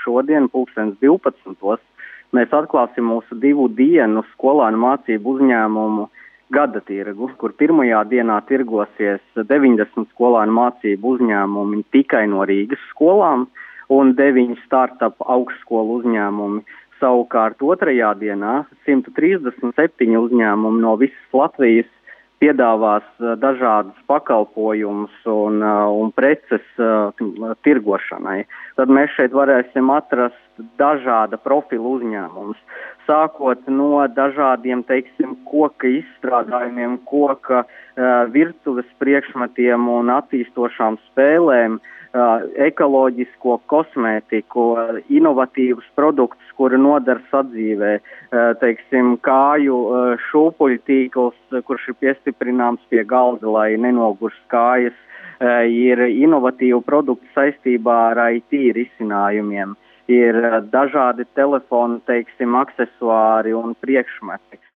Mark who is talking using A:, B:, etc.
A: šodien, 12. Mēs atklāsim mūsu 2 dienu skolānu mācību uzņēmumu gada tirgu, kur pirmajā dienā tirgosies 90 skolānu mācību uzņēmumi tikai no Rīgas skolām un 9 startup augstskolu uzņēmumi. Savukārt otrajā dienā 137 uzņēmumi no visas Latvijas piedāvās dažādus pakalpojumus un preces tirgošanai. Tad mēs šeit varēsim atrast dažāda profila uzņēmumus, sākot no dažādiem, koka izstrādājumiem, koka virtuves priekšmetiem un attīstošām spēlēm, ekoloģisko kosmētiku, inovatīvus produktus, kuri nodara sadzīvē, kāju šūpuļu tīkls, kurš ir piestiprināms pie galda, lai nenogurst kājas, ir inovatīvu produktu saistībā ar IT risinājumiem, ir dažādi telefonu, aksesuāri un priekšmeti.